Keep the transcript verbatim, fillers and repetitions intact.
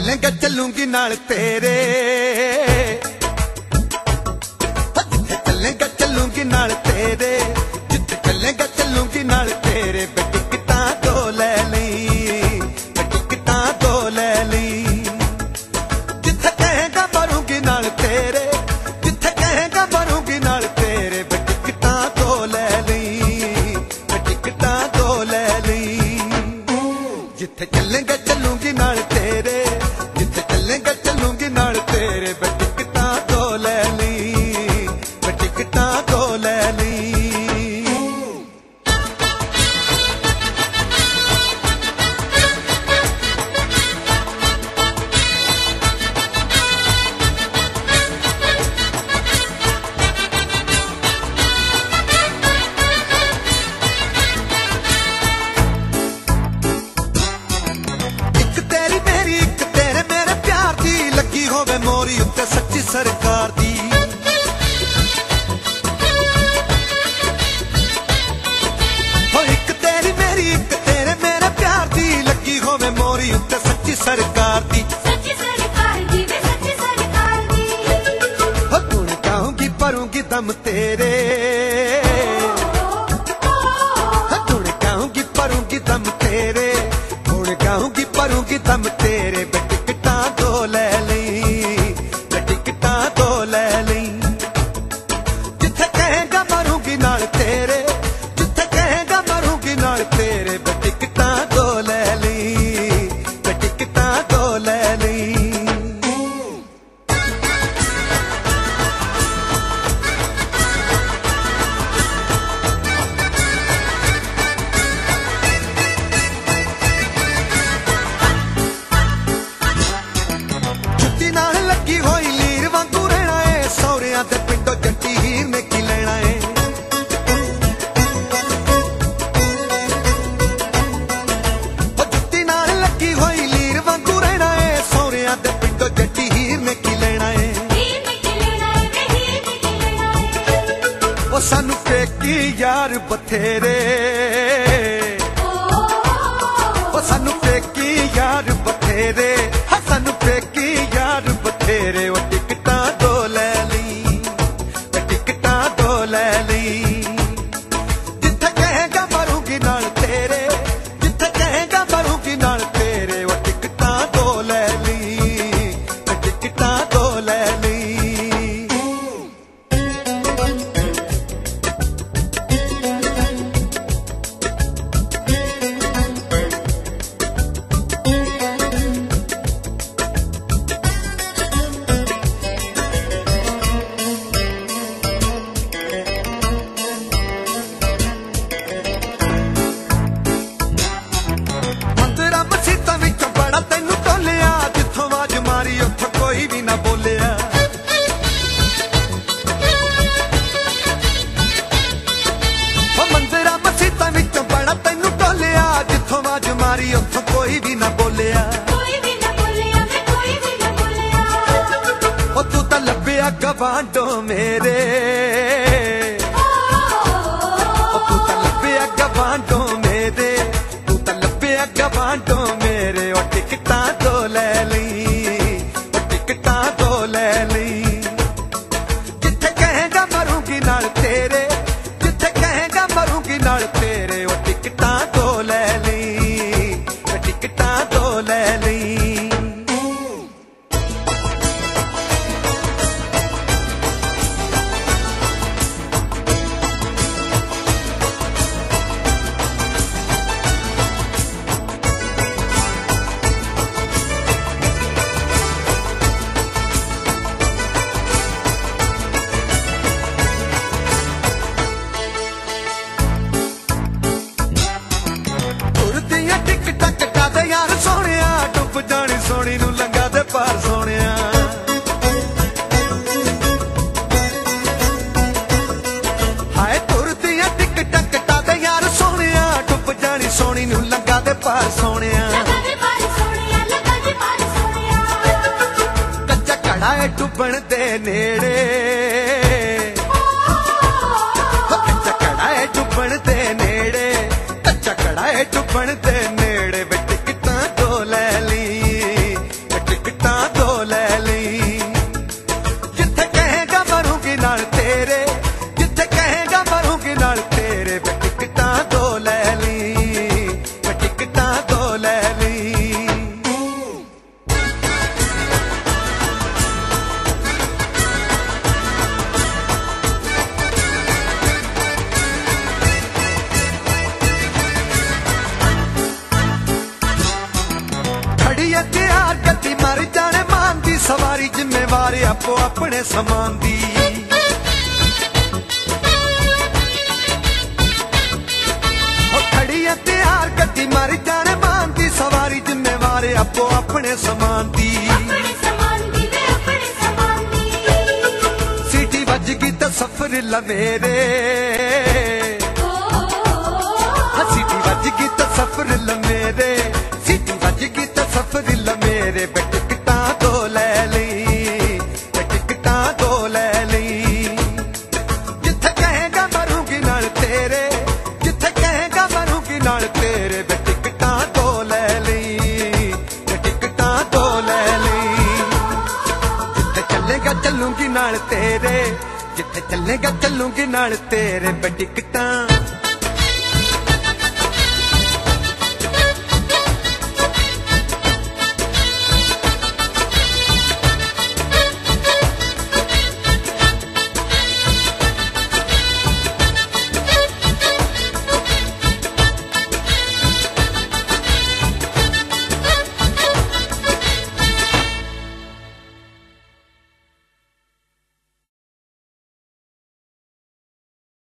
चलेंगा चलूंगी नाल तेरे, जिथे चलेंगा चलूंगी नाल तेरे, जिथे चलेंगा चलूंगी नाल तेरे। टिकटां दो ले लई, टिकटां दो ले लई, जिथे कहेगा मरूंगी नाल तेरे, जिथे कहेगा मरूंगी नाल तेरे। टिकटां दो ले लई, टिकटां दो ले लई, जिथे चलेंगा चलूंगी नाल तेरे, जिथे चलेंगा चलूंगी नाल तेरे। टिकटां दो ले लई, टिकटां दो ले लई। होवे मोरी उत्ते सच्ची सरकार दी, हो एक तेरी मेरी एक तेरे मेरे प्यार दी, लगी होवे मोरी उत्ते सच्ची सरकार दी, सच्ची सरकार दी वे सच्ची सरकार दी। हो गुण गाऊंगी भरूंगी दम तेरे, हो गुण गाऊंगी भरूंगी दम तेरे, गुण गाऊंगी भरूंगी दम तेरे। टिकटां दो ले लई, टिकटां दो ले लई, जिथे कहेगा मरूंगी नाल तेरे, जिथे कहेगा मरूंगी नाल तेरे। टिकटां दो ले लई, टिकटां दो ले लई। छुट्टी नाल लगी होई लीर वांगू रहना है, सौरियां दे पिंडों जट्टी हीर ने की लेना है। ओ छुट्टी नाल लगी होई लीर वांगू रहना है, सौरियां दे पिंडों जट्टी हीर ने की लेना है। हीर ने की लेना है वे हीर ने की लेना है। ओ सानू पेकी यार बथेरे, ओ सानू पेकी यार बथेरे, हाँ सानू पेकी यार बथेरे। ओ टिकटां दो ले लई, टिकटां दो ले लई, जिथे कहेगा मरूंगी नाल तेरे, जिथे कहेगा मरूंगी नाल तेरे। ओ टिकटां दो ले लई, टिकटां दो ले लई। मंदिरां मसीतां विचों बड़ा तैनू टोलिया, जिथों आवाज मारी उत्थों कोई भी ना बोलिया। ओ मंदिरां मसीतां विचों बड़ा तैनू टोलिया, जिथों आवाज मारी उत्थों कोई भी ना बोलिया। कोई भी ना बोलिया वे कोई भी ना बोलिया। ओ तू तां लब्बिया गवांढों मेरे, ओ तू तां लब्बिया गवांढों मेरे, तू तां लब्बिया गवांढों मेरे। ओ टिकटां दो ले लई, ओ टिकटां दो ले लई, जिथे कहेगा मरूंगी नाल तेरे, जिथे कहेगा मरूंगी नाल तेरे। ओ टिकटां दो ले लई, टिकटां दो ले लई। तुरदियां टिकटां कटा दे यार सोहणिया, डुੱਬ जानी सोहणी नू लंघा दे पार सोहणिया। हाय तुरदियां टिकटां कटा दे यार सोहणिया, डुੱਬ जानी सोहणी नू लंघा दे पार सोहणिया। लगा दे पार सोहणिया, लगा दे पार सोहणिया। कच्चा घड़ा है डुੱਬਣ दे नेड़े, हो कच्चा घड़ा है डुੱਬਣ दे नेड़े, कच्चा घड़ा है डुੱਬਣ दे नेड़े। वे टिकटां दो ले लई, वे टिकटां खड़िया तैयार गड्डी मारी जाने मान दी सवारी जिम्मेवार आपो अपने समान दी खड़िया तैयार गड्डी मारी जाने मान दी सवारी जिम्मेवार आपो अपने समान दी अपने समान दी वे अपने समान दी सीटी बज गई तो सफर लवेरे सीटी बज गई तो सफर लमेरे सीटी बज गई तो सफर लमेरे बे टिकटा दो ले ली बे टिकटा दो ले ली जिथे कहेगा मरूंगी नाल तेरे जिथे कहेगा मरूंगी नाल तेरे बे टिकटा दो ले ली बे टिकटा दो ले ली जिथे चलेगा चलूंगी नाल तेरे जिथे चलेगा चलूंगी नाल तेरे बे टिकटा